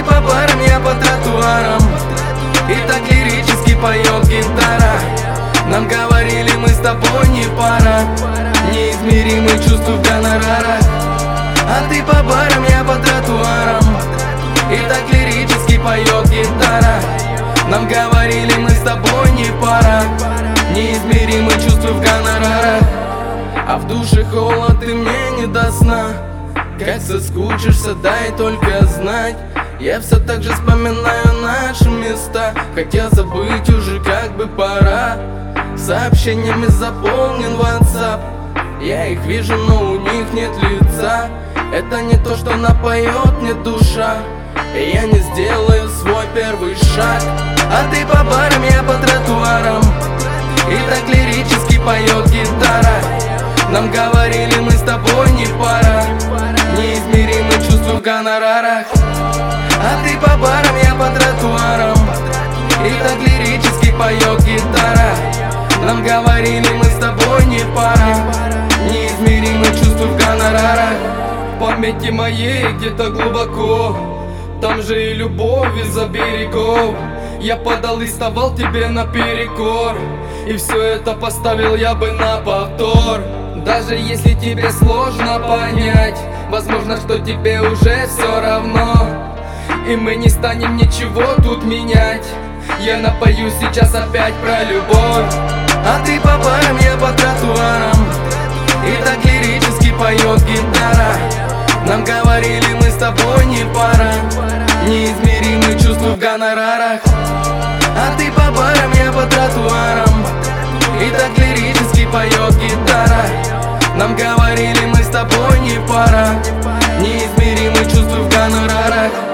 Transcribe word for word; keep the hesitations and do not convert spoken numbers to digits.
по барам, я по тротуарам, и так лирически поет гитара. Нам говорили, мы с тобой не пара, неизмеримые чувства в гонорарах. А ты по барам, я по тротуарам, и так лирически поет гитара. Нам говорили, мы с тобой не пара, неизмеримые чувства в гонорарах. А в душе холод и мне не до сна. Как соскучишься, дай только знать. Я все так же вспоминаю наши места, хотя забыть уже как бы пора. Сообщениями заполнен WhatsApp, я их вижу, но у них нет лица. Это не то, что напоет мне душа, и я не сделаю свой первый шаг. А ты по барам, я по тротуарам, и так лирически поет гитара. Нам говорили, мы с тобой не пара, неизмеримые чувства в гонорарах. А ты по барам, я по тротуарам, и так лирически поет гитара. Нам говорили, мы с тобой не пара, неизмеримые чувства в гонорарах. В памяти моей где-то глубоко, там же и любовь из-за берегов. Я подал и вставал тебе наперекор, и все это поставил я бы на повтор. Даже если тебе сложно понять, возможно, что тебе уже все равно, и мы не станем ничего тут менять. Я напою сейчас опять про любовь. А ты по барам, я по тротуарам, и так лирически поет гитара. Нам говорили, мы с тобой не пара, неизмеримые чувства в гонорарах. А ты по барам, я по тротуарам, и так лирически поет гитара. Нам говорили, мы с тобой не пара, неизмеримые чувства в гонорарах.